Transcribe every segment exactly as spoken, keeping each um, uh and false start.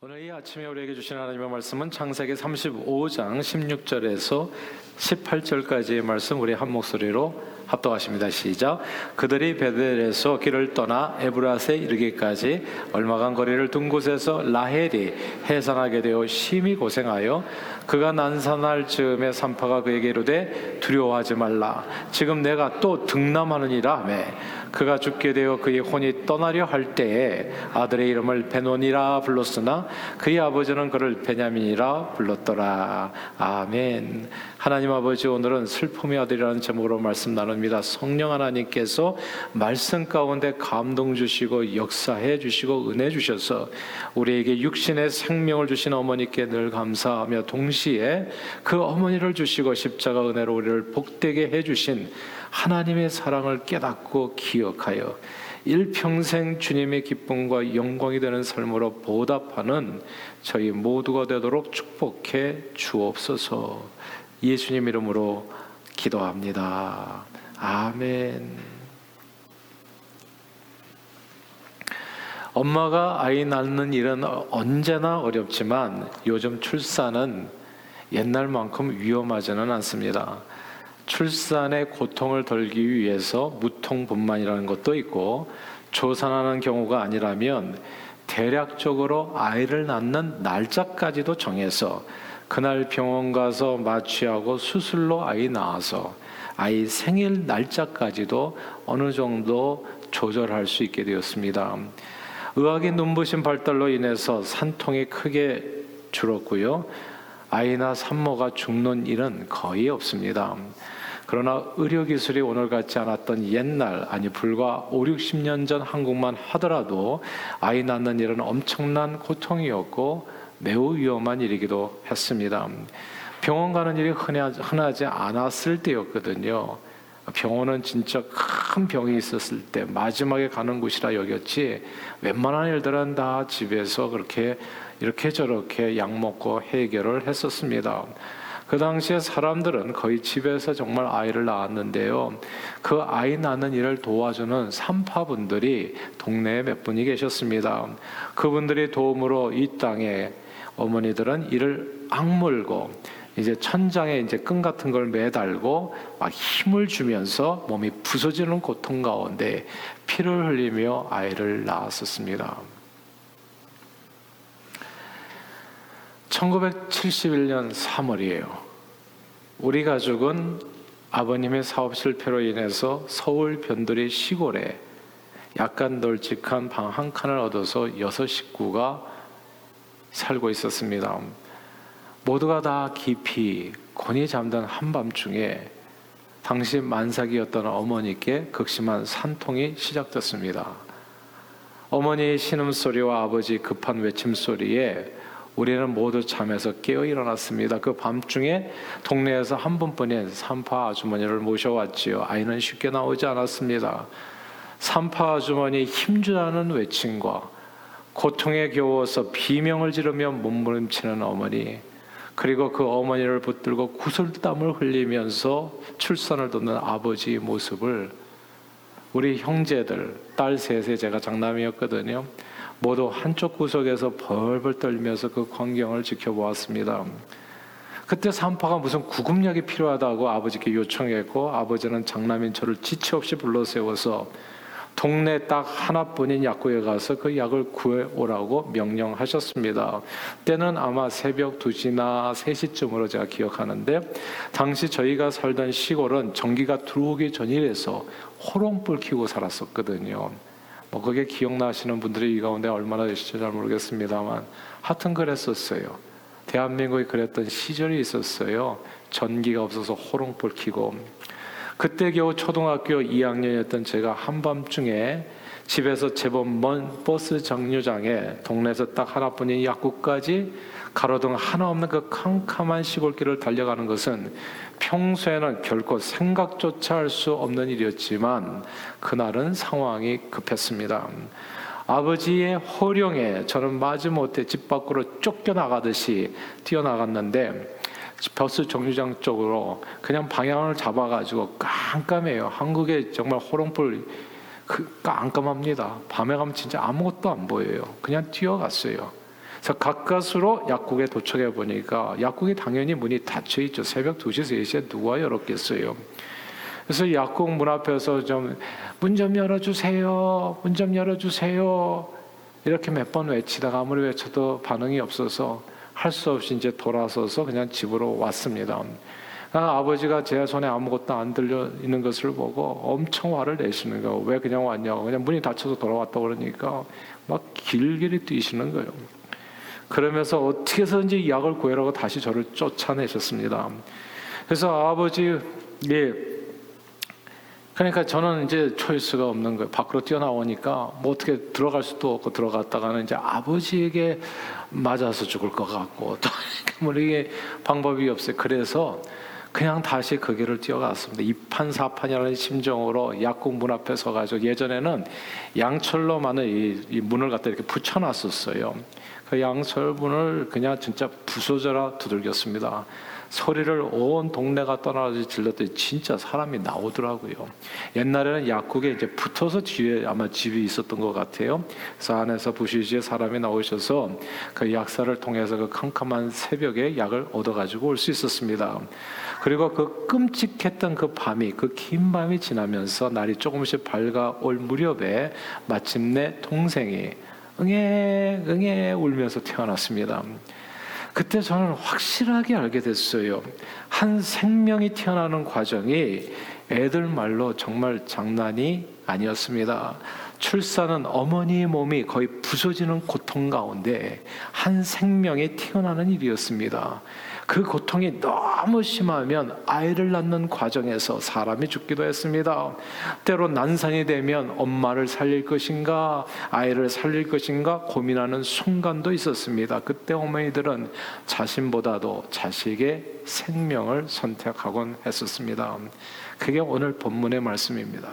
오늘 이 아침에 우리에게 주신 하나님의 말씀은 창세기 삼십오 장 십육 절에서 십팔 절까지의 말씀, 우리 한 목소리로 합독하십니다. 시작. 그들이 베델에서 길을 떠나 에브라스에 이르기까지 얼마간 거리를 둔 곳에서 라헬이 해산하게 되어 심히 고생하여 그가 난산할 즈음에 산파가 그에게 이르되 두려워하지 말라. 지금 내가 또 등남하느니라 하며 그가 죽게 되어 그의 혼이 떠나려 할 때에 아들의 이름을 베논이라 불렀으나 그의 아버지는 그를 베냐민이라 불렀더라. 아멘. 하나님 아버지, 오늘은 슬픔의 아들이라는 제목으로 말씀 나눕니다. 성령 하나님께서 말씀 가운데 감동 주시고 역사해 주시고 은혜 주셔서 우리에게 육신의 생명을 주신 어머니께 늘 감사하며, 동시에 그 어머니를 주시고 십자가 은혜로 우리를 복되게 해주신 하나님의 사랑을 깨닫고 기억하여 일평생 주님의 기쁨과 영광이 되는 삶으로 보답하는 저희 모두가 되도록 축복해 주옵소서. 예수님 이름으로 기도합니다. 아멘. 엄마가 아이 낳는 일은 언제나 어렵지만 요즘 출산은 옛날만큼 위험하지는 않습니다. 출산의 고통을 덜기 위해서 무통분만이라는 것도 있고, 조산하는 경우가 아니라면 대략적으로 아이를 낳는 날짜까지도 정해서 그날 병원 가서 마취하고 수술로 아이 낳아서 아이 생일 날짜까지도 어느 정도 조절할 수 있게 되었습니다. 의학의 눈부신 발달로 인해서 산통이 크게 줄었고요. 아이나 산모가 죽는 일은 거의 없습니다. 그러나 의료기술이 오늘 같지 않았던 옛날, 아니 불과 오륙십 년 전 한국만 하더라도 아이 낳는 일은 엄청난 고통이었고 매우 위험한 일이기도 했습니다. 병원 가는 일이 흔하지 않았을 때였거든요. 병원은 진짜 큰 병이 있었을 때 마지막에 가는 곳이라 여겼지, 웬만한 일들은 다 집에서 그렇게 이렇게 저렇게 약 먹고 해결을 했었습니다. 그 당시에 사람들은 거의 집에서 정말 아이를 낳았는데요. 그 아이 낳는 일을 도와주는 산파분들이 동네에 몇 분이 계셨습니다. 그분들의 도움으로 이 땅에 어머니들은 이를 악물고 이제 천장에 이제 끈 같은 걸 매달고 막 힘을 주면서 몸이 부서지는 고통 가운데 피를 흘리며 아이를 낳았었습니다. 천구백칠십일 년 삼월이에요. 우리 가족은 아버님의 사업 실패로 인해서 서울 변두리 시골에 약간 널찍한 방 한 칸을 얻어서 여섯 식구가 살고 있었습니다. 모두가 다 깊이 곤히 잠든 한밤중에 당시 만삭이었던 어머니께 극심한 산통이 시작됐습니다. 어머니의 신음소리와 아버지 급한 외침소리에 우리는 모두 잠에서 깨어 일어났습니다. 그 밤중에 동네에서 한 분뿐인 산파 아주머니를 모셔왔지요. 아이는 쉽게 나오지 않았습니다. 산파 아주머니의 힘주라는 외침과 고통에 겨워서 비명을 지르며 몸부림치는 어머니, 그리고 그 어머니를 붙들고 구슬땀을 흘리면서 출산을 돕는 아버지의 모습을 우리 형제들, 딸 셋에 제가 장남이었거든요. 모두 한쪽 구석에서 벌벌 떨면서 그 광경을 지켜보았습니다. 그때 산파가 무슨 구급약이 필요하다고 아버지께 요청했고, 아버지는 장남인 저를 지체 없이 불러 세워서 동네 딱 하나뿐인 약국에 가서 그 약을 구해오라고 명령하셨습니다. 때는 아마 새벽 두 시나 세 시쯤으로 제가 기억하는데, 당시 저희가 살던 시골은 전기가 들어오기 전이라서 호롱불 켜고 살았었거든요. 뭐 그게 기억나시는 분들이 이 가운데 얼마나 계실지 잘 모르겠습니다만, 하여튼 그랬었어요. 대한민국이 그랬던 시절이 있었어요. 전기가 없어서 호롱불 켜고. 그때 겨우 초등학교 이 학년이었던 제가 한밤중에 집에서 제법 먼 버스 정류장에 동네에서 딱 하나뿐인 약국까지 가로등 하나 없는 그 캄캄한 시골길을 달려가는 것은 평소에는 결코 생각조차 할 수 없는 일이었지만 그날은 상황이 급했습니다. 아버지의 호령에 저는 마지못해 집 밖으로 쫓겨나가듯이 뛰어나갔는데, 버스 정류장 쪽으로 그냥 방향을 잡아가지고 깜깜해요. 한국에 정말 호롱불 그 깜깜합니다. 밤에 가면 진짜 아무것도 안 보여요. 그냥 뛰어갔어요. 그래서 가까스로 약국에 도착해 보니까 약국이 당연히 문이 닫혀 있죠. 새벽 두 시, 세 시에 누가 열었겠어요. 그래서 약국 문 앞에서 좀 문 좀 열어주세요. 문 좀 열어주세요. 이렇게 몇 번 외치다가 아무리 외쳐도 반응이 없어서 할 수 없이 이제 돌아서서 그냥 집으로 왔습니다. 아, 아버지가 제 손에 아무것도 안 들려 있는 것을 보고 엄청 화를 내시는 거예요. 왜 그냥 왔냐고. 그냥 문이 닫혀서 돌아왔다고 그러니까 막 길길이 뛰시는 거예요. 그러면서 어떻게 해서든지 약을 구해라고 다시 저를 쫓아내셨습니다. 그래서 아버지, 예. 그러니까 저는 이제 초이스가 없는 거예요. 밖으로 뛰어나오니까 뭐 어떻게 들어갈 수도 없고 들어갔다가는 이제 아버지에게 맞아서 죽을 것 같고 또 뭐 이게 방법이 없어요. 그래서 그냥 다시 그 길을 뛰어갔습니다. 이판사판이라는 심정으로 약국 문 앞에 서가지고 예전에는 양철로 만은 이, 이 문을 갖다 이렇게 붙여놨었어요. 그 양철문을 그냥 진짜 부서져라 두들겼습니다. 소리를 온 동네가 떠나서 질렀더니 진짜 사람이 나오더라고요. 옛날에는 약국에 이제 붙어서 뒤에 아마 집이 있었던 것 같아요. 그래서 안에서 부시시에 사람이 나오셔서 그 약사를 통해서 그 캄캄한 새벽에 약을 얻어가지고 올 수 있었습니다. 그리고 그 끔찍했던 그 밤이, 그 긴 밤이 지나면서 날이 조금씩 밝아올 무렵에 마침내 동생이 응애 응애 울면서 태어났습니다. 그때 저는 확실하게 알게 됐어요. 한 생명이 태어나는 과정이 애들 말로 정말 장난이 아니었습니다. 출산은 어머니의 몸이 거의 부서지는 고통 가운데 한 생명이 태어나는 일이었습니다. 그 고통이 너무 심하면 아이를 낳는 과정에서 사람이 죽기도 했습니다. 때로 난산이 되면 엄마를 살릴 것인가 아이를 살릴 것인가 고민하는 순간도 있었습니다. 그때 어머니들은 자신보다도 자식의 생명을 선택하곤 했었습니다. 그게 오늘 본문의 말씀입니다.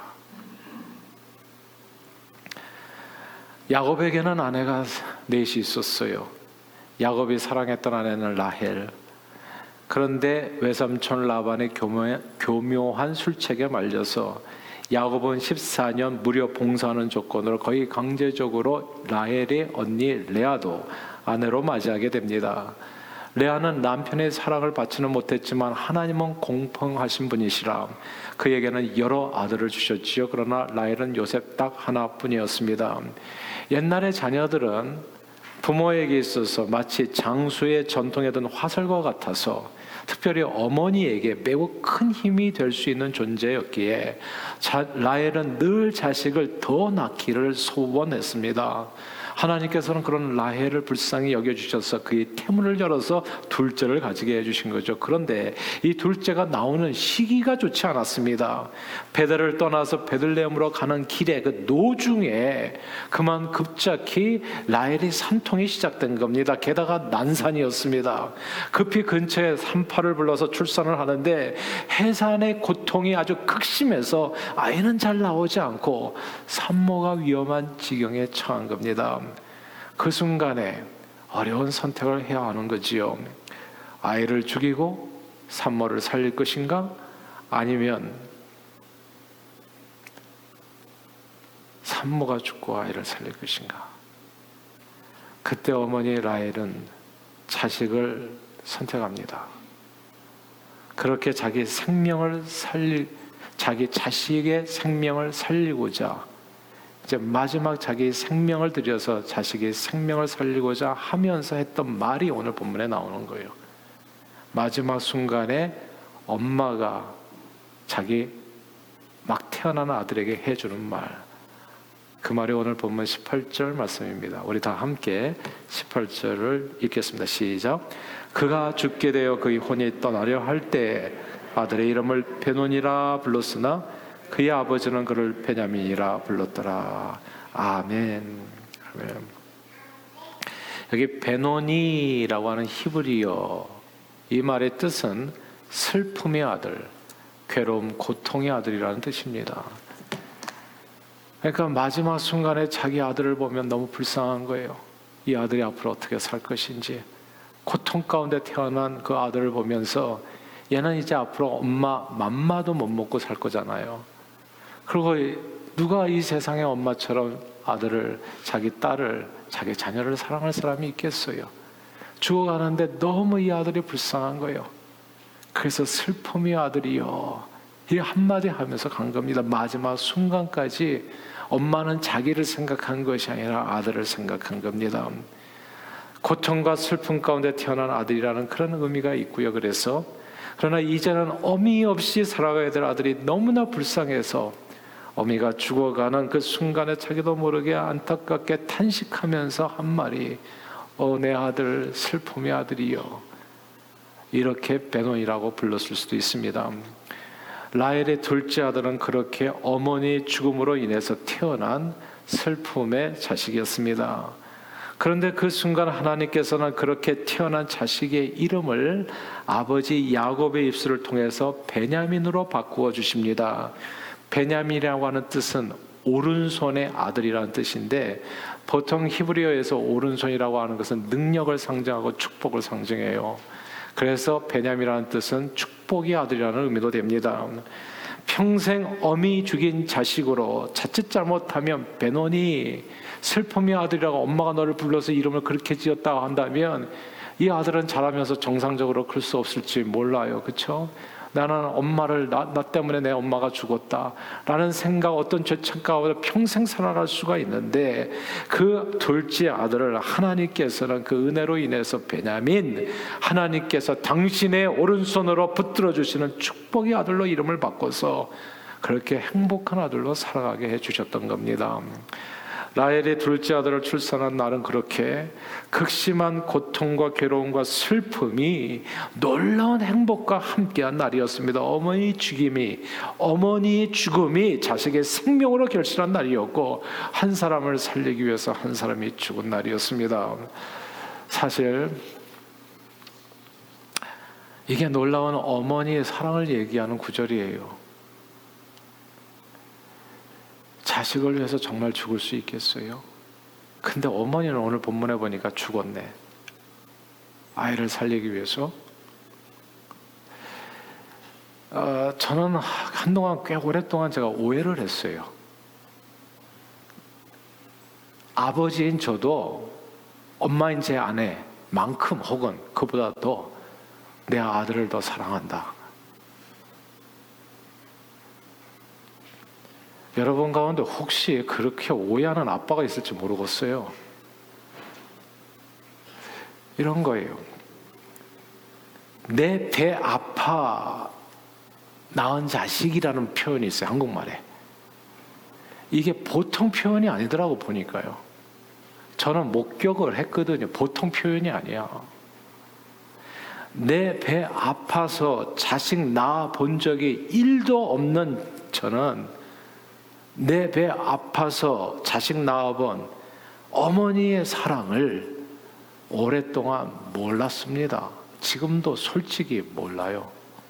야곱에게는 아내가 넷이 있었어요. 야곱이 사랑했던 아내는 라헬. 그런데 외삼촌 라반의 교묘, 교묘한 술책에 말려서 야곱은 십사 년 무료 봉사하는 조건으로 거의 강제적으로 라헬의 언니 레아도 아내로 맞이하게 됩니다. 레아는 남편의 사랑을 받지는 못했지만 하나님은 공평하신 분이시라 그에게는 여러 아들을 주셨지요. 그러나 라헬은 요셉 딱 하나뿐이었습니다. 옛날의 자녀들은 부모에게 있어서 마치 장수의 전통에 든 화살과 같아서 특별히 어머니에게 매우 큰 힘이 될 수 있는 존재였기에 자, 라헬은 늘 자식을 더 낳기를 소원했습니다. 하나님께서는 그런 라헬을 불쌍히 여겨주셔서 그의 태문을 열어서 둘째를 가지게 해주신 거죠. 그런데 이 둘째가 나오는 시기가 좋지 않았습니다. 베델을 떠나서 베들레헴으로 가는 길에 그 노중에 그만 급작히 라헬이 산통이 시작된 겁니다. 게다가 난산이었습니다. 급히 근처에 산파를 불러서 출산을 하는데 해산의 고통이 아주 극심해서 아이는 잘 나오지 않고 산모가 위험한 지경에 처한 겁니다. 그 순간에 어려운 선택을 해야 하는 거지요. 아이를 죽이고 산모를 살릴 것인가? 아니면 산모가 죽고 아이를 살릴 것인가? 그때 어머니 라헬은 자식을 선택합니다. 그렇게 자기 생명을 살릴, 자기 자식의 생명을 살리고자 이제 마지막 자기 생명을 들여서 자식의 생명을 살리고자 하면서 했던 말이 오늘 본문에 나오는 거예요. 마지막 순간에 엄마가 자기 막 태어나는 아들에게 해주는 말, 그 말이 오늘 본문 십팔 절 말씀입니다. 우리 다 함께 십팔 절을 읽겠습니다. 시작. 그가 죽게 되어 그의 혼이 떠나려 할 때 아들의 이름을 베논이라 불렀으나 그의 아버지는 그를 베냐민이라 불렀더라. 아멘. 아멘. 여기 베논이라고 하는 히브리어, 이 말의 뜻은 슬픔의 아들, 괴로움, 고통의 아들이라는 뜻입니다. 그러니까 마지막 순간에 자기 아들을 보면 너무 불쌍한 거예요. 이 아들이 앞으로 어떻게 살 것인지. 고통 가운데 태어난 그 아들을 보면서 얘는 이제 앞으로 엄마 맘마도 못 먹고 살 거잖아요. 그리고 누가 이 세상의 엄마처럼 아들을, 자기 딸을, 자기 자녀를 사랑할 사람이 있겠어요? 죽어가는데 너무 이 아들이 불쌍한 거예요. 그래서 슬픔이 아들이요, 이 한마디 하면서 간 겁니다. 마지막 순간까지 엄마는 자기를 생각한 것이 아니라 아들을 생각한 겁니다. 고통과 슬픔 가운데 태어난 아들이라는 그런 의미가 있고요. 그래서 그러나 이제는 어미 없이 살아가야 될 아들이 너무나 불쌍해서 어미가 죽어가는 그 순간에 자기도 모르게 안타깝게 탄식하면서 한 말이, 어, 내 아들, 슬픔의 아들이요. 이렇게 베논이라고 불렀을 수도 있습니다. 라헬의 둘째 아들은 그렇게 어머니 죽음으로 인해서 태어난 슬픔의 자식이었습니다. 그런데 그 순간 하나님께서는 그렇게 태어난 자식의 이름을 아버지 야곱의 입술을 통해서 베냐민으로 바꾸어 주십니다. 베냐민이라고 하는 뜻은 오른손의 아들이라는 뜻인데, 보통 히브리어에서 오른손이라고 하는 것은 능력을 상징하고 축복을 상징해요. 그래서 베냐민이라는 뜻은 축복의 아들이라는 의미도 됩니다. 평생 어미 죽인 자식으로 자칫 잘못하면 베논이 슬픔의 아들이라고 엄마가 너를 불러서 이름을 그렇게 지었다고 한다면 이 아들은 자라면서 정상적으로 클 수 없을지 몰라요. 그렇죠? 나는 엄마를 나, 나 때문에 내 엄마가 죽었다 라는 생각, 어떤 죄책 가운데 평생 살아갈 수가 있는데, 그 둘째 아들을 하나님께서는 그 은혜로 인해서 베냐민, 하나님께서 당신의 오른손으로 붙들어 주시는 축복의 아들로 이름을 바꿔서 그렇게 행복한 아들로 살아가게 해주셨던 겁니다. 라헬이 둘째 아들을 출산한 날은 그렇게 극심한 고통과 괴로움과 슬픔이 놀라운 행복과 함께한 날이었습니다. 어머니 죽임이, 어머니의 죽음이 자식의 생명으로 결실한 날이었고, 한 사람을 살리기 위해서 한 사람이 죽은 날이었습니다. 사실 이게 놀라운 어머니의 사랑을 얘기하는 구절이에요. 자식을 위해서 정말 죽을 수 있겠어요? 근데 어머니는 오늘 본문에 보니까 죽었네. 아이를 살리기 위해서. 어, 저는 한동안 꽤 오랫동안 제가 오해를 했어요. 아버지인 저도 엄마인 제 아내만큼 혹은 그보다 더 내 아들을 더 사랑한다. 여러분 가운데 혹시 그렇게 오해하는 아빠가 있을지 모르겠어요. 이런 거예요. 내 배 아파 낳은 자식이라는 표현이 있어요. 한국말에. 이게 보통 표현이 아니더라고 보니까요. 저는 목격을 했거든요. 보통 표현이 아니야. 내 배 아파서 자식 낳아 본 적이 일도 없는 저는 내 배 아파서 자식 낳아본 어머니의 사랑을 오랫동안 몰랐습니다. 지금도 솔직히 몰라요.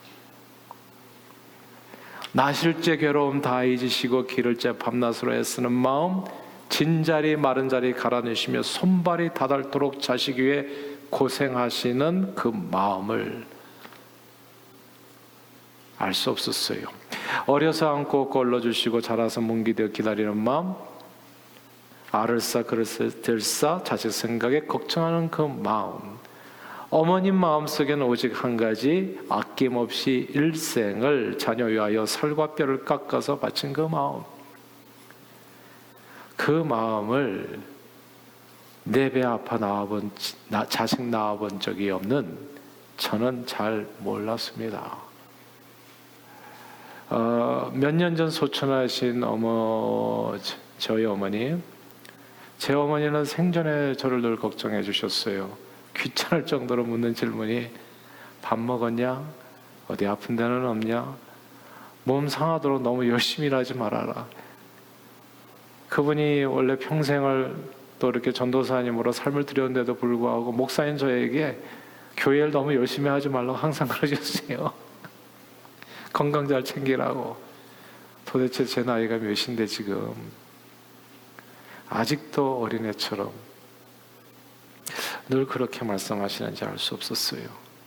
나실제 괴로움 다 잊으시고 기를째 밤낮으로 애쓰는 마음, 진자리 마른 자리 갈아내시며 손발이 다닳도록 자식 위해 고생하시는 그 마음을 알 수 없었어요. 어려서 안고 걸러주시고 자라서 뭉기되어 기다리는 마음, 알을 싸 그릇을 들싸 자식 생각에 걱정하는 그 마음, 어머님 마음속에는 오직 한 가지, 아낌없이 일생을 자녀 위하여 살과 뼈를 깎아서 바친 그 마음, 그 마음을 내 배 아파 낳아본 나, 자식 낳아본 적이 없는 저는 잘 몰랐습니다. 어, 몇 년 전 소천하신 어머, 저희 어머니, 제 어머니는 생전에 저를 늘 걱정해 주셨어요. 귀찮을 정도로 묻는 질문이, 밥 먹었냐? 어디 아픈 데는 없냐? 몸 상하도록 너무 열심히 일하지 말아라. 그분이 원래 평생을 또 이렇게 전도사님으로 삶을 드렸는데도 불구하고 목사인 저에게 교회를 너무 열심히 하지 말라고 항상 그러셨어요. 건강 잘 챙기라고. 도대체 제 나이가 몇인데 지금 아직도 어린애처럼 늘 그렇게 말씀하시는지 알 수 없었어요.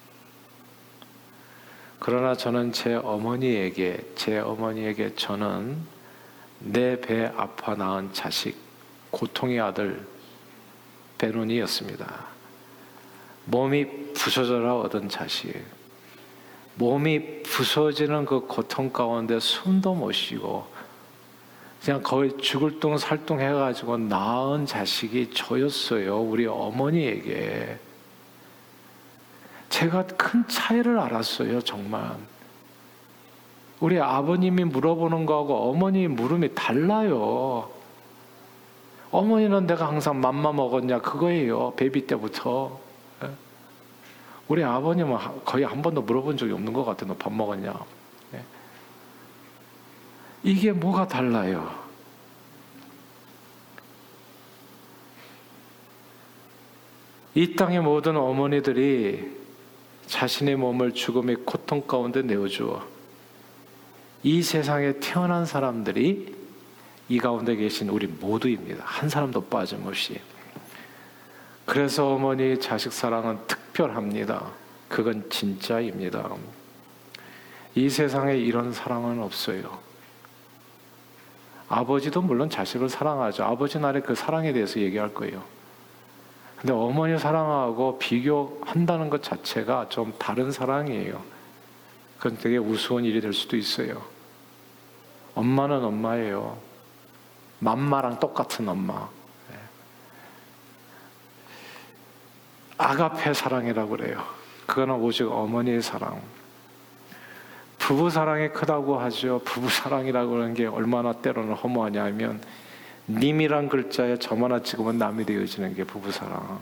그러나 저는 제 어머니에게 제 어머니에게 저는 내 배 아파 낳은 자식, 고통의 아들 베노니였습니다. 몸이 부서져라 얻은 자식, 몸이 부서지는 그 고통 가운데 숨도 못 쉬고 그냥 거의 죽을 둥 살둥 해가지고 낳은 자식이 저였어요. 우리 어머니에게. 제가 큰 차이를 알았어요. 정말 우리 아버님이 물어보는 거하고 어머니 물음이 달라요. 어머니는 내가 항상 맘마 먹었냐 그거예요. 베이비 때부터. 우리 아버님은 거의 한 번도 물어본 적이 없는 것 같아요. 너 밥 먹었냐? 이게 뭐가 달라요? 이 땅의 모든 어머니들이 자신의 몸을 죽음의 고통 가운데 내어주어 이 세상에 태어난 사람들이 이 가운데 계신 우리 모두입니다. 한 사람도 빠짐없이. 그래서 어머니 자식 사랑은 특별합니다. 그건 진짜입니다. 이 세상에 이런 사랑은 없어요. 아버지도 물론 자식을 사랑하죠. 아버지 날에 그 사랑에 대해서 얘기할 거예요. 근데 어머니 사랑하고 비교한다는 것 자체가 좀 다른 사랑이에요. 그건 되게 우스운 일이 될 수도 있어요. 엄마는 엄마예요. 맘마랑 똑같은 엄마. 아가페 사랑이라고 그래요. 그거는 오직 어머니의 사랑. 부부 사랑이 크다고 하죠. 부부 사랑이라고 하는 게 얼마나 때로는 허무하냐 하면 님이란 글자에 점 하나 찍으면 남이 되어지는 게 부부 사랑.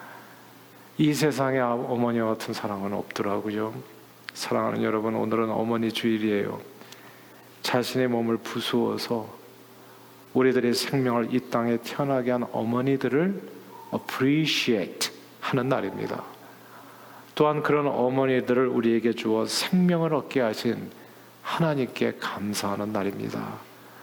이 세상에 어머니 같은 사랑은 없더라고요. 사랑하는 여러분, 오늘은 어머니 주일이에요. 자신의 몸을 부수어서 우리들의 생명을 이 땅에 태어나게 한 어머니들을 appreciate 하는 날입니다. 또한 그런 어머니들을 우리에게 주어 생명을 얻게 하신 하나님께 감사하는 날입니다.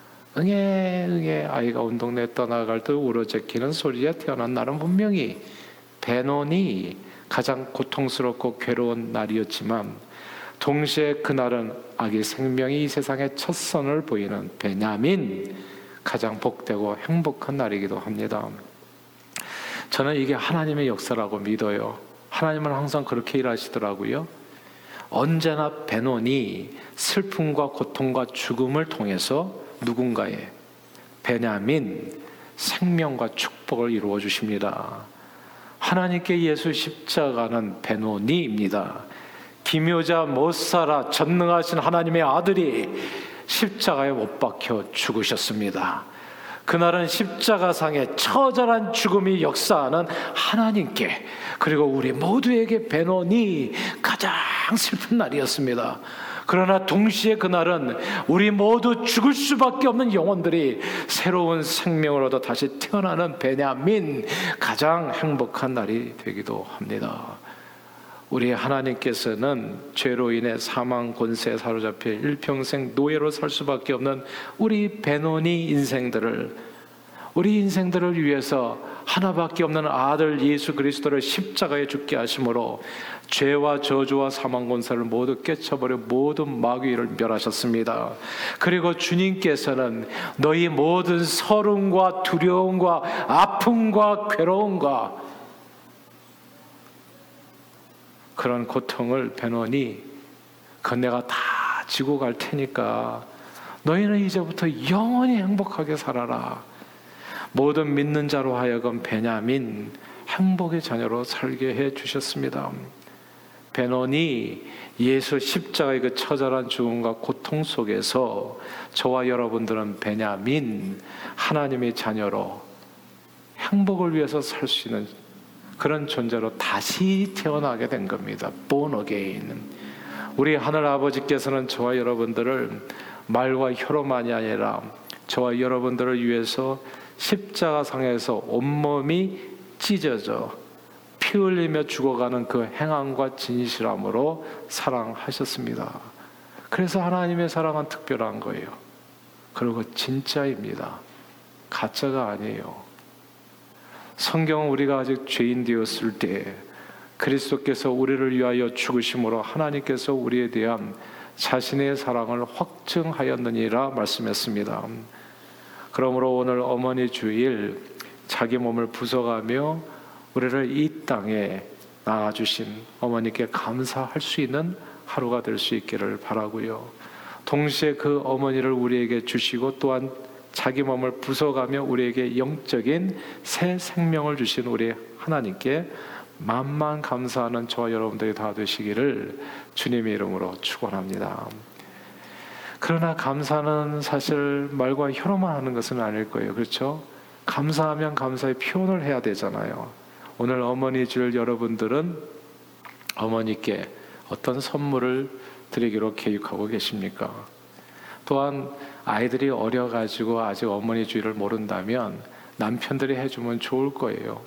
응애 응애 아이가 운동내 떠나갈 때 울어제끼는 소리에 태어난 날은 분명히 베논이 가장 고통스럽고 괴로운 날이었지만 동시에 그날은 아기 생명이 이 세상의 첫 선을 보이는 베냐민 가장 복되고 행복한 날이기도 합니다. 저는 이게 하나님의 역사라고 믿어요. 하나님은 항상 그렇게 일하시더라고요. 언제나 베논이 슬픔과 고통과 죽음을 통해서 누군가의 베냐민 생명과 축복을 이루어 주십니다. 하나님께 예수 십자가는 베논이입니다. 기묘자 못살아 전능하신 하나님의 아들이 십자가에 못 박혀 죽으셨습니다. 그날은 십자가상의 처절한 죽음이 역사하는 하나님께, 그리고 우리 모두에게 베논이 가장 슬픈 날이었습니다. 그러나 동시에 그날은 우리 모두 죽을 수밖에 없는 영혼들이 새로운 생명을 얻어 다시 태어나는 베냐민 가장 행복한 날이 되기도 합니다. 우리 하나님께서는 죄로 인해 사망 권세에 사로잡혀 일평생 노예로 살 수밖에 없는 우리 베논이 인생들을, 우리 인생들을 위해서 하나밖에 없는 아들 예수 그리스도를 십자가에 죽게 하심으로 죄와 저주와 사망 권세를 모두 깨쳐버려 모든 마귀를 멸하셨습니다. 그리고 주님께서는 너희 모든 서름과 두려움과 아픔과 괴로움과 그런 고통을 베논이 그건 내가 다 지고 갈 테니까 너희는 이제부터 영원히 행복하게 살아라. 모든 믿는 자로 하여금 베냐민 행복의 자녀로 살게 해 주셨습니다. 베논이 예수 십자가의 그 처절한 죽음과 고통 속에서 저와 여러분들은 베냐민 하나님의 자녀로 행복을 위해서 살 수 있는 그런 존재로 다시 태어나게 된 겁니다. Born again. 우리 하늘 아버지께서는 저와 여러분들을 말과 혀로만이 아니라 저와 여러분들을 위해서 십자가상에서 온몸이 찢어져 피 흘리며 죽어가는 그 행함과 진실함으로 사랑하셨습니다. 그래서 하나님의 사랑은 특별한 거예요. 그리고 진짜입니다. 가짜가 아니에요. 성경은 우리가 아직 죄인 되었을 때 그리스도께서 우리를 위하여 죽으심으로 하나님께서 우리에 대한 자신의 사랑을 확증하였느니라 말씀했습니다. 그러므로 오늘 어머니 주일 자기 몸을 부숴가며 우리를 이 땅에 낳아주신 어머니께 감사할 수 있는 하루가 될 수 있기를 바라고요. 동시에 그 어머니를 우리에게 주시고 또한 자기 몸을 부숴가며 우리에게 영적인 새 생명을 주신 우리 하나님께 만만 감사하는 저와 여러분들이 다 되시기를 주님의 이름으로 축원합니다. 그러나 감사는 사실 말과 혀로만 하는 것은 아닐 거예요. 그렇죠? 감사하면 감사의 표현을 해야 되잖아요. 오늘 어머니 줄 여러분들은 어머니께 어떤 선물을 드리기로 계획하고 계십니까? 또한 아이들이 어려가지고 아직 어머니 주의를 모른다면 남편들이 해주면 좋을 거예요.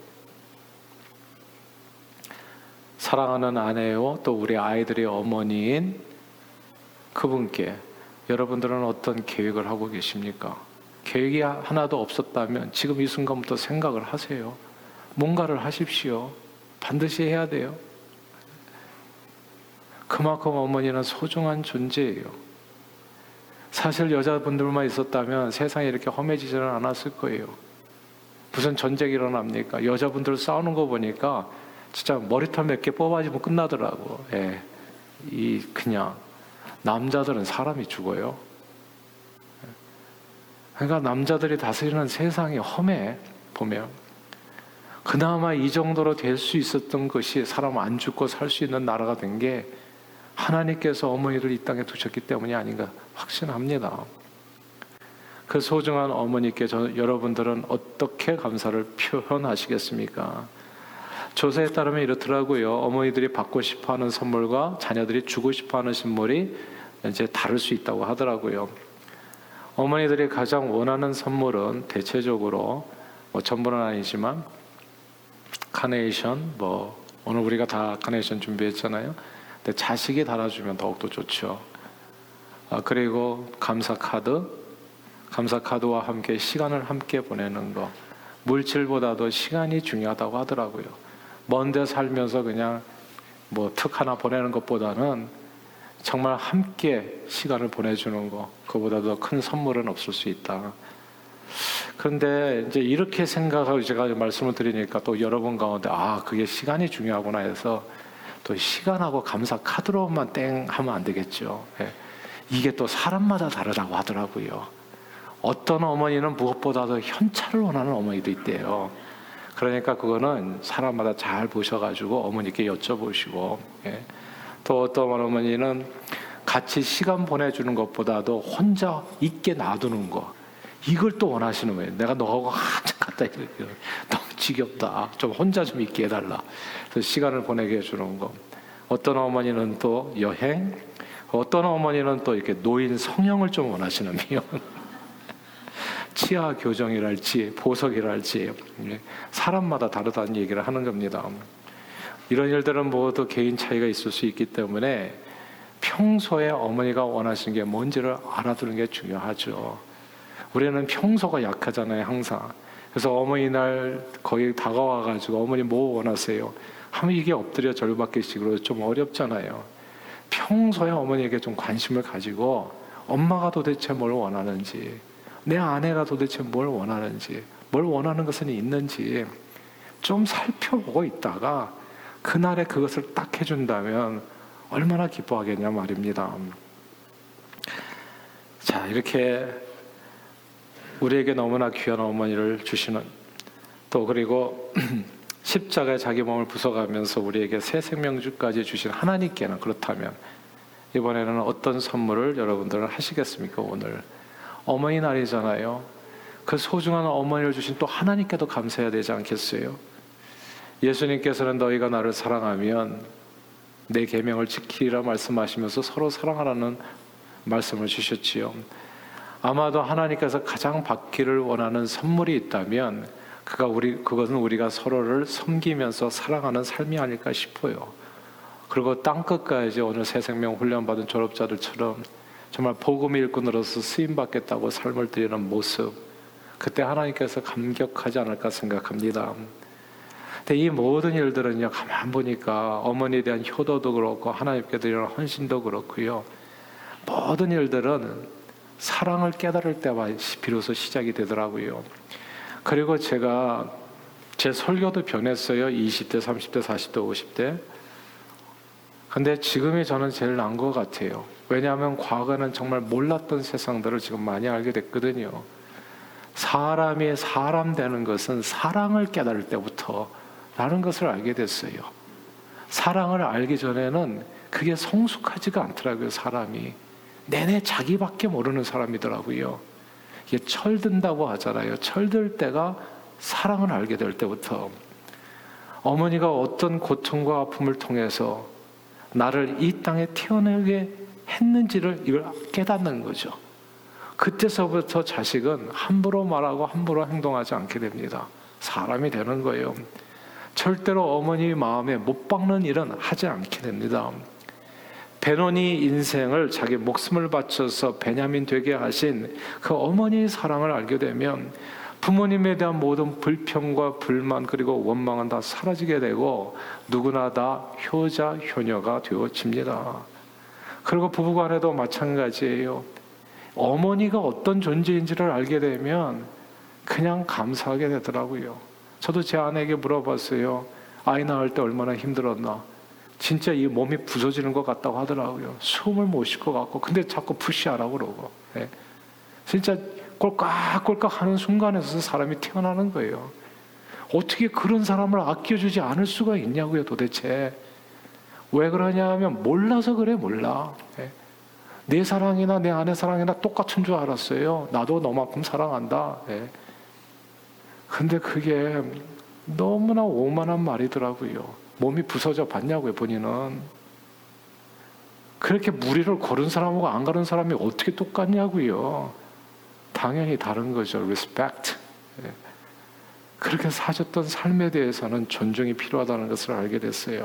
사랑하는 아내요, 또 우리 아이들의 어머니인 그분께 여러분들은 어떤 계획을 하고 계십니까? 계획이 하나도 없었다면 지금 이 순간부터 생각을 하세요. 뭔가를 하십시오. 반드시 해야 돼요. 그만큼 어머니는 소중한 존재예요. 사실 여자분들만 있었다면 세상이 이렇게 험해지지는 않았을 거예요. 무슨 전쟁이 일어납니까? 여자분들 싸우는 거 보니까 진짜 머리털 몇 개 뽑아지면 끝나더라고. 예. 이 그냥 남자들은 사람이 죽어요. 그러니까 남자들이 다스리는 세상이 험해 보면. 그나마 이 정도로 될 수 있었던 것이 사람 안 죽고 살 수 있는 나라가 된 게 하나님께서 어머니를 이 땅에 두셨기 때문이 아닌가 확신합니다. 그 소중한 어머니께 저, 여러분들은 어떻게 감사를 표현하시겠습니까? 조사에 따르면 이렇더라고요. 어머니들이 받고 싶어하는 선물과 자녀들이 주고 싶어하는 선물이 이제 다를 수 있다고 하더라고요. 어머니들이 가장 원하는 선물은 대체적으로 뭐 전부는 아니지만 카네이션, 뭐 오늘 우리가 다 카네이션 준비했잖아요. 근데 자식이 달아주면 더욱더 좋죠. 아, 그리고 감사 카드, 감사 카드와 함께 시간을 함께 보내는 거. 물질보다도 시간이 중요하다고 하더라고요. 먼데 살면서 그냥 뭐 툭 하나 보내는 것보다는 정말 함께 시간을 보내주는 거, 그보다 더 큰 선물은 없을 수 있다. 그런데 이제 이렇게 생각하고 제가 말씀을 드리니까 또 여러분 가운데 아, 그게 시간이 중요하구나 해서 또 시간하고 감사 카드로만 땡 하면 안 되겠죠. 예. 이게 또 사람마다 다르다고 하더라고요. 어떤 어머니는 무엇보다도 현찰을 원하는 어머니도 있대요. 그러니까 그거는 사람마다 잘 보셔가지고 어머니께 여쭤보시고, 예. 또 어떤 어머니는 같이 시간 보내주는 것보다도 혼자 있게 놔두는 거, 이걸 또 원하시는 거예요. 내가 너하고 한참 갔다 있으면 너무 지겹다. 좀 혼자 좀 있게 해달라. 그래서 시간을 보내게 해주는 거. 어떤 어머니는 또 여행, 어떤 어머니는 또 이렇게 노인 성형을 좀 원하시는 미용. 치아 교정이랄지 보석이랄지 사람마다 다르다는 얘기를 하는 겁니다. 이런 일들은 모두 개인 차이가 있을 수 있기 때문에 평소에 어머니가 원하시는 게 뭔지를 알아두는 게 중요하죠. 우리는 평소가 약하잖아요, 항상. 그래서 어머니날 거의 다가와가지고 어머니 뭐 원하세요? 하면 이게 엎드려 절받기식으로 좀 어렵잖아요. 평소에 어머니에게 좀 관심을 가지고 엄마가 도대체 뭘 원하는지, 내 아내가 도대체 뭘 원하는지, 뭘 원하는 것은 있는지 좀 살펴보고 있다가 그날에 그것을 딱 해준다면 얼마나 기뻐하겠냐 말입니다. 자, 이렇게 우리에게 너무나 귀한 어머니를 주시는, 또 그리고 십자가에 자기 몸을 부숴가면서 우리에게 새 생명주까지 주신 하나님께는 그렇다면 이번에는 어떤 선물을 여러분들은 하시겠습니까? 오늘 어머니날이잖아요. 그 소중한 어머니를 주신 또 하나님께도 감사해야 되지 않겠어요? 예수님께서는 너희가 나를 사랑하면 내 계명을 지키리라 말씀하시면서 서로 사랑하라는 말씀을 주셨지요. 아마도 하나님께서 가장 받기를 원하는 선물이 있다면 그가 우리, 그것은 우리가 서로를 섬기면서 사랑하는 삶이 아닐까 싶어요. 그리고 땅끝까지 오늘 새 생명 훈련받은 졸업자들처럼 정말 복음 일꾼으로서 쓰임받겠다고 삶을 드리는 모습, 그때 하나님께서 감격하지 않을까 생각합니다. 근데 이 모든 일들은요, 가만 보니까 어머니에 대한 효도도 그렇고 하나님께 드리는 헌신도 그렇고요, 모든 일들은 사랑을 깨달을 때만 비로소 시작이 되더라고요. 그리고 제가 제 설교도 변했어요. 이십 대, 삼십 대, 사십 대, 오십 대. 근데 지금이 저는 제일 나은 것 같아요. 왜냐하면 과거는 정말 몰랐던 세상들을 지금 많이 알게 됐거든요. 사람이 사람 되는 것은 사랑을 깨달을 때부터 라는 것을 알게 됐어요. 사랑을 알기 전에는 그게 성숙하지가 않더라고요. 사람이 내내 자기밖에 모르는 사람이더라고요. 이게 철든다고 하잖아요. 철들 때가 사랑을 알게 될 때부터. 어머니가 어떤 고통과 아픔을 통해서 나를 이 땅에 태어나게 했는지를 이걸 깨닫는 거죠. 그때서부터 자식은 함부로 말하고 함부로 행동하지 않게 됩니다. 사람이 되는 거예요. 절대로 어머니 마음에 못 박는 일은 하지 않게 됩니다. 베노니 인생을 자기 목숨을 바쳐서 베냐민 되게 하신 그 어머니의 사랑을 알게 되면 부모님에 대한 모든 불평과 불만 그리고 원망은 다 사라지게 되고 누구나 다 효자 효녀가 되어집니다. 그리고 부부간에도 마찬가지예요. 어머니가 어떤 존재인지를 알게 되면 그냥 감사하게 되더라고요. 저도 제 아내에게 물어봤어요. 아이 낳을 때 얼마나 힘들었나. 진짜 이 몸이 부서지는 것 같다고 하더라고요. 숨을 못 쉴 것 같고. 근데 자꾸 푸시하라고 그러고. 네. 진짜 꼴깍꼴깍 하는 순간에서 사람이 태어나는 거예요. 어떻게 그런 사람을 아껴주지 않을 수가 있냐고요, 도대체. 왜 그러냐 하면 몰라서 그래, 몰라. 네. 내 사랑이나 내 아내 사랑이나 똑같은 줄 알았어요. 나도 너만큼 사랑한다. 네. 근데 그게 너무나 오만한 말이더라고요. 몸이 부서져 봤냐고요, 본인은. 그렇게 무리를 걸은 사람하고 안 가는 사람이 어떻게 똑같냐고요. 당연히 다른 거죠. respect. 그렇게 사셨던 삶에 대해서는 존중이 필요하다는 것을 알게 됐어요.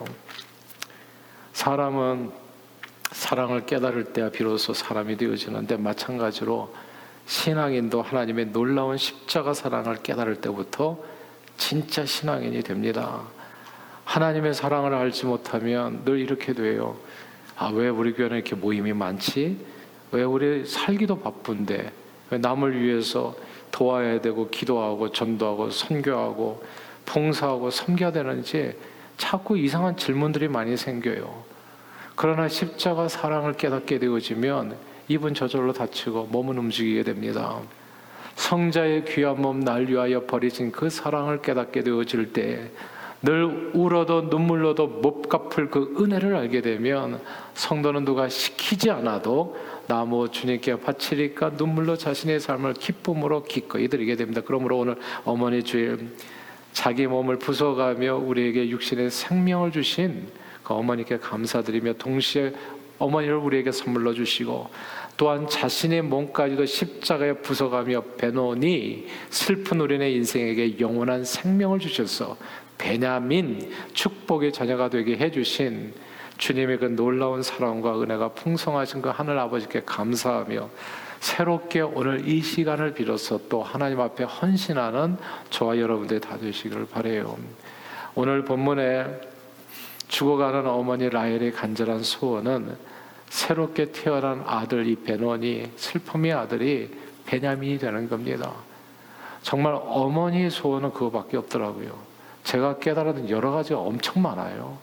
사람은 사랑을 깨달을 때야 비로소 사람이 되어지는데 마찬가지로 신앙인도 하나님의 놀라운 십자가 사랑을 깨달을 때부터 진짜 신앙인이 됩니다. 하나님의 사랑을 알지 못하면 늘 이렇게 돼요. 아, 왜 우리 교회는 이렇게 모임이 많지? 왜 우리 살기도 바쁜데 왜 남을 위해서 도와야 되고 기도하고 전도하고 선교하고 봉사하고 섬겨야 되는지 자꾸 이상한 질문들이 많이 생겨요. 그러나 십자가 사랑을 깨닫게 되어지면 입은 저절로 닫히고 몸은 움직이게 됩니다. 성자의 귀한 몸 날 위하여 버리신 그 사랑을 깨닫게 되어질 때 늘 울어도 눈물로도 못 갚을 그 은혜를 알게 되면 성도는 누가 시키지 않아도 나 뭐 주님께 바치니까 눈물로 자신의 삶을 기쁨으로 기꺼이 드리게 됩니다. 그러므로 오늘 어머니 주일 자기 몸을 부숴가며 우리에게 육신의 생명을 주신 그 어머니께 감사드리며 동시에 어머니를 우리에게 선물로 주시고 또한 자신의 몸까지도 십자가에 부숴가며 베노니 슬픈 우리네 인생에게 영원한 생명을 주셔서 베냐민 축복의 자녀가 되게 해주신 주님의 그 놀라운 사랑과 은혜가 풍성하신 그 하늘 아버지께 감사하며 새롭게 오늘 이 시간을 빌어서 또 하나님 앞에 헌신하는 저와 여러분들이 다 되시기를 바라요. 오늘 본문에 죽어가는 어머니 라헬의 간절한 소원은 새롭게 태어난 아들 이 베노니 슬픔의 아들이 베냐민이 되는 겁니다. 정말 어머니의 소원은 그거밖에 없더라고요. 제가 깨달은 여러 가지가 엄청 많아요.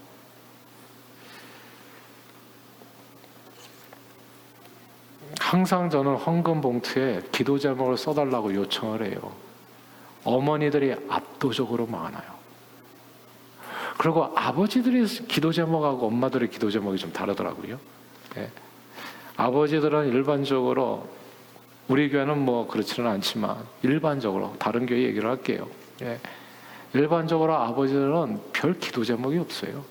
항상 저는 헌금 봉투에 기도 제목을 써달라고 요청을 해요. 어머니들이 압도적으로 많아요. 그리고 아버지들의 기도 제목하고 엄마들의 기도 제목이 좀 다르더라고요. 예. 아버지들은 일반적으로 우리 교회는 뭐 그렇지는 않지만 일반적으로 다른 교회 얘기를 할게요. 예. 일반적으로 아버지들은 별 기도 제목이 없어요.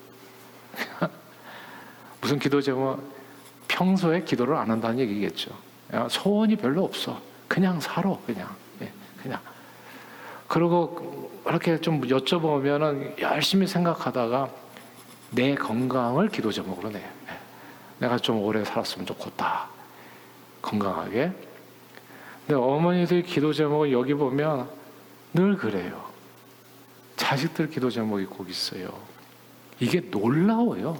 무슨 기도 제목? 평소에 기도를 안 한다는 얘기겠죠. 소원이 별로 없어. 그냥 살아, 그냥. 예, 그냥. 그리고 이렇게 좀 여쭤보면은 열심히 생각하다가 내 건강을 기도 제목으로 내. 내가 좀 오래 살았으면 좋겠다. 건강하게. 근데 어머니들 기도 제목은 여기 보면 늘 그래요. 자식들 기도 제목이 꼭 있어요. 이게 놀라워요.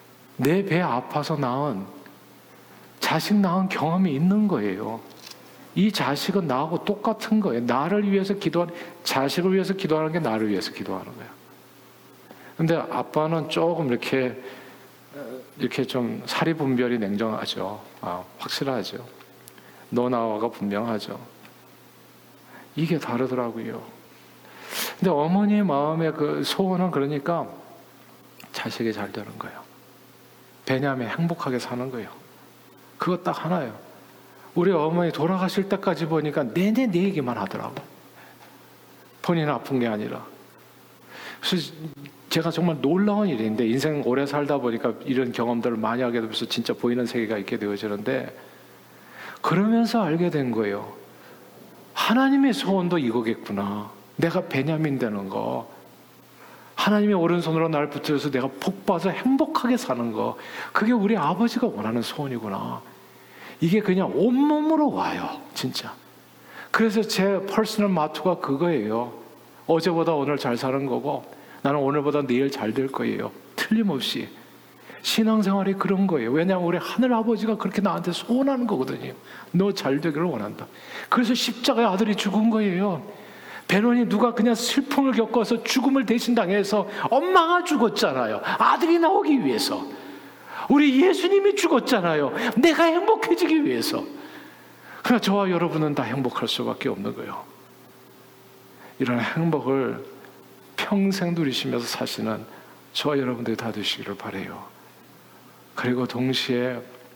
내 배 아파서 낳은 자식 낳은 경험이 있는 거예요. 이 자식은 나하고 똑같은 거예요. 나를 위해서 기도하는, 자식을 위해서 기도하는 게 나를 위해서 기도하는 거예요. 근데 아빠는 조금 이렇게 이렇게 좀 사리 분별이 냉정하죠. 아, 확실하죠. 너 나와가 분명하죠. 이게 다르더라고요. 근데 어머니의 마음의 그 소원은 그러니까 자식이 잘 되는 거예요. 베냐민 행복하게 사는 거예요. 그거 딱 하나예요. 우리 어머니 돌아가실 때까지 보니까 내내 내 얘기만 하더라고. 본인 아픈 게 아니라. 그래서 제가 정말 놀라운 일인데, 인생 오래 살다 보니까 이런 경험들을 많이 하게 되면서 진짜 보이는 세계가 있게 되어지는데, 그러면서 알게 된 거예요. 하나님의 소원도 이거겠구나. 내가 베냐민 되는 거, 하나님의 오른손으로 날 붙들어서 내가 복 받아서 행복하게 사는 거, 그게 우리 아버지가 원하는 소원이구나. 이게 그냥 온몸으로 와요, 진짜. 그래서 제 퍼스널 마투가 그거예요. 어제보다 오늘 잘 사는 거고, 나는 오늘보다 내일 잘 될 거예요. 틀림없이. 신앙생활이 그런 거예요. 왜냐하면 우리 하늘 아버지가 그렇게 나한테 소원하는 거거든요. 너 잘 되기를 원한다. 그래서 십자가의 아들이 죽은 거예요. 베론이 누가 그냥 슬픔을 겪어서 죽음을 대신 당해서 엄마가 죽었잖아요. 아들이 나오기 위해서. 우리 예수님이 죽었잖아요. 내가 행복해지기 위해서. 그러나 저와 여러분은 다 행복할 수밖에 없는 거예요. 이런 행복을 평생 누리시면서 사시는 저와 여러분들이 다 되시기를 바라요. 그리고 동시에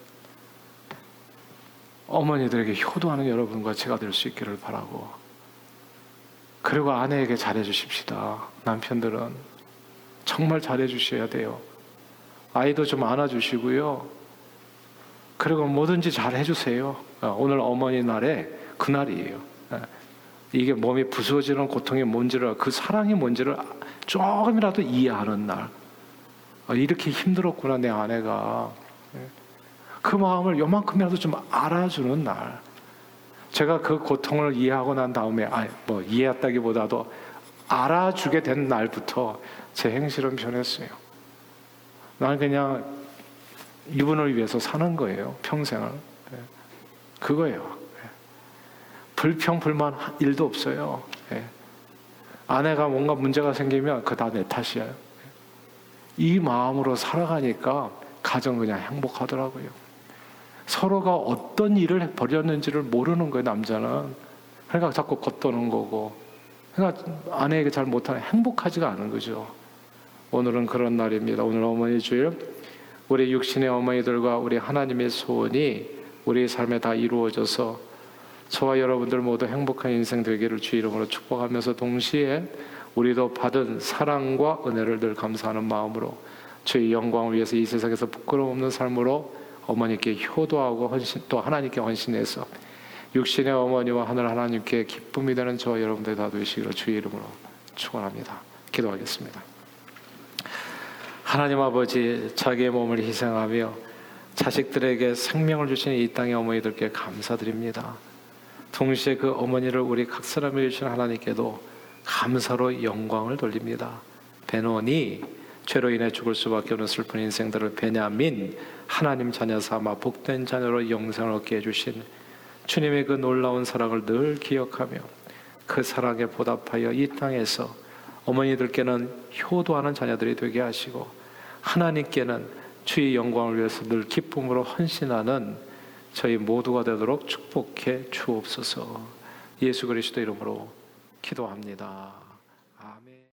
어머니들에게 효도하는 여러분과 제가 될 수 있기를 바라고, 그리고 아내에게 잘해 주십시다. 남편들은 정말 잘해 주셔야 돼요. 아이도 좀 안아주시고요. 그리고 뭐든지 잘해 주세요. 오늘 어머니 날에 그날이에요. 이게 몸이 부서지는 고통이 뭔지를, 그 사랑이 뭔지를 조금이라도 이해하는 날. 이렇게 힘들었구나 내 아내가. 그 마음을 요만큼이라도 좀 알아주는 날. 제가 그 고통을 이해하고 난 다음에, 아니, 뭐 이해했다기보다도 알아주게 된 날부터 제 행실은 변했어요. 나는 그냥 이분을 위해서 사는 거예요, 평생을. 그거예요. 불평, 불만 일도 없어요. 아내가 뭔가 문제가 생기면 그거 다 내 탓이에요. 이 마음으로 살아가니까 가정 그냥 행복하더라고요. 서로가 어떤 일을 벌였는지를 모르는 거예요, 남자는. 그러니까 자꾸 겉도는 거고, 그러니까 아내에게 잘 못하는, 행복하지가 않은 거죠. 오늘은 그런 날입니다. 오늘 어머니 주일, 우리 육신의 어머니들과 우리 하나님의 소원이 우리 삶에 다 이루어져서 저와 여러분들 모두 행복한 인생 되기를 주 이름으로 축복하면서, 동시에 우리도 받은 사랑과 은혜를 늘 감사하는 마음으로 주의 영광을 위해서 이 세상에서 부끄러움 없는 삶으로 어머니께 효도하고 헌신, 또 하나님께 헌신해서 육신의 어머니와 하늘 하나님께 기쁨이 되는 저와 여러분들 다 되시기를 주의 이름으로 축원합니다. 기도하겠습니다. 하나님 아버지, 자기의 몸을 희생하며 자식들에게 생명을 주신 이 땅의 어머니들께 감사드립니다. 동시에 그 어머니를 우리 각 사람에게 주신 하나님께도 감사로 영광을 돌립니다. 베논이 죄로 인해 죽을 수밖에 없는 슬픈 인생들을 베냐민, 하나님 자녀 삼아 복된 자녀로 영생을 얻게 해주신 주님의 그 놀라운 사랑을 늘 기억하며 그 사랑에 보답하여 이 땅에서 어머니들께는 효도하는 자녀들이 되게 하시고, 하나님께는 주의 영광을 위해서 늘 기쁨으로 헌신하는 저희 모두가 되도록 축복해 주옵소서. 예수 그리스도 이름으로 기도합니다.